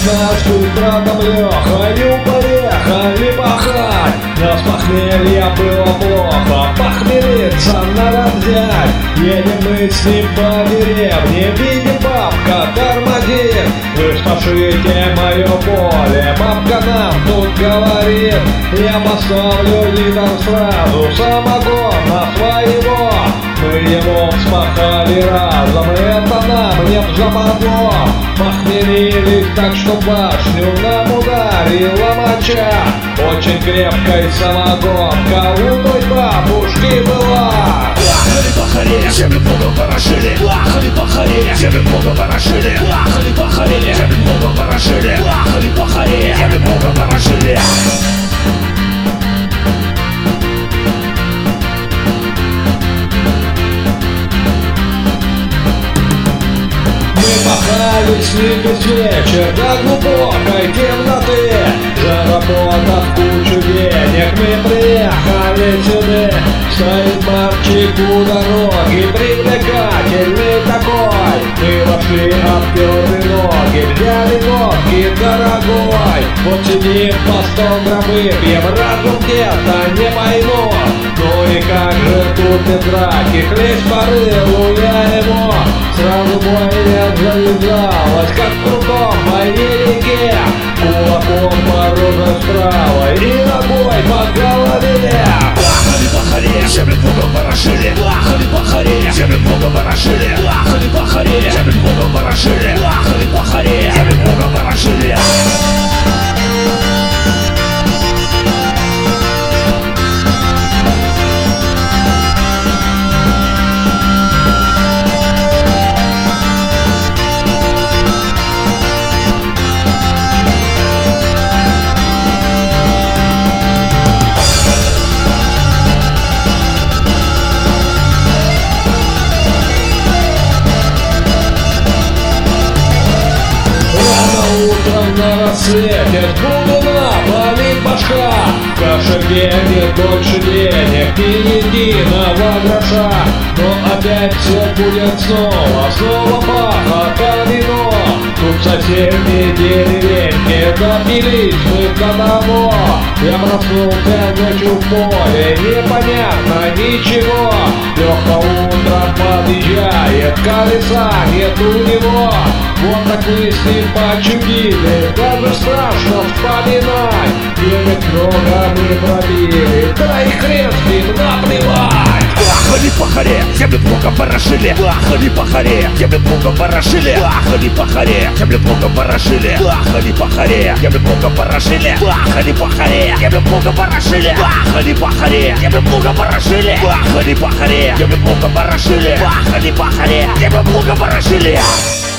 наш с братом Лехою поехали пахать. Но с похмелья было плохо, похмелиться надо взять. Едем мы с ним по деревне, видим, бабка тормозит. Вы спашите мое поле, бабка нам тут говорит. Я поставлю литр сразу самогона своего. Мы его вспахали разом, это нам не западло. Похмелились так, что башню нам ударила моча. Очень крепкой самогонка у той бабушки была. Плахали-пахали, землю много ворошили. Плахали-пахали, землю много ворошили. Плахали-пахали, землю много ворошили. Плахали-пахали, землю много ворошили. Пахали с ним весь вечер до глубокой темноты. Заработав кучу денег, мы приехали сюда. Стоит мальчик у дороги, привлекательный такой. Мы вошли, обтерли ноги, взяли водки дорогой. Вот сидим, по 100 грамм выпьем, разум где-то не пойму. Ну и как же тут без драки, хлесть по рылу я ему. Сразу бойня завязалась, как в крутом боевике. Кулаком по роже справа и ногой по голове. Плахали-пахали, землю много ворошили. Плахали-пахали, землю много ворошили. Плахали-пахали, землю много ворошили. Плахали-пахали, землю много ворошили. Утром на рассвете луна болит башка. В кошельке нет больше денег, ни единого гроша. Но опять все будет снова пахота вино. Тут в соседней деревеньке допились мы до того. Я проснулся ночью в поле, непонятно ничего. Леха утром подъезжает, колеса нет у него. Вот так мы с ним почудили, даже страшно вспоминать. Денег много мы пробили, да и хрен с ним, наплевать. Плахали-пахали, землю много ворошили. Плахали-пахали, землю много ворошили. Плахали-пахали, землю много ворошили. Плахали-пахали, землю много ворошили. Плахали-пахали, землю много ворошили. Плахали-пахали, землю много ворошили. Плахали-пахали, землю много ворошили. Плахали-пахали, землю много ворошили.